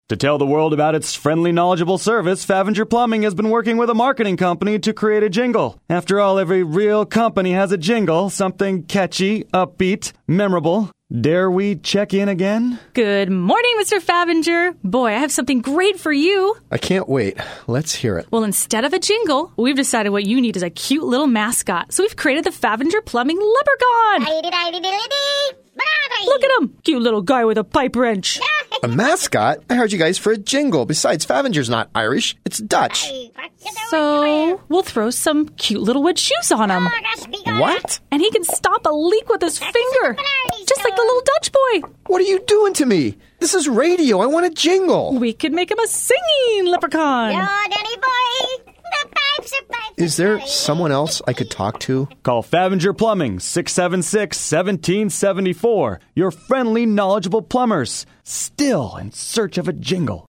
To tell the world about its friendly, knowledgeable service, Favenger Plumbing has been working with a marketing company to create a jingle. After all, every real company has a jingle, something catchy, upbeat, memorable. Dare we check in again? Good morning, Mr. Favenger. Boy, I have something great for you. I can't wait. Let's hear it. Well, instead of a jingle, we've decided what you need is a cute little mascot. So we've created the Favenger Plumbing Leprechaun. Look at him. Cute little guy with a pipe wrench. A mascot? I heard you guys for a jingle. Besides, Favenger's not Irish. It's Dutch. So we'll throw some cute little wood shoes on him. What? And he can stop a leak with his finger. Just like the little Dutch boy. What are you doing to me? This is radio. I want a jingle. We could make him a singing leprechaun. Is there someone else I could talk to? Call Favenger Plumbing, 676-1774. Your friendly, knowledgeable plumbers. Still in search of a jingle.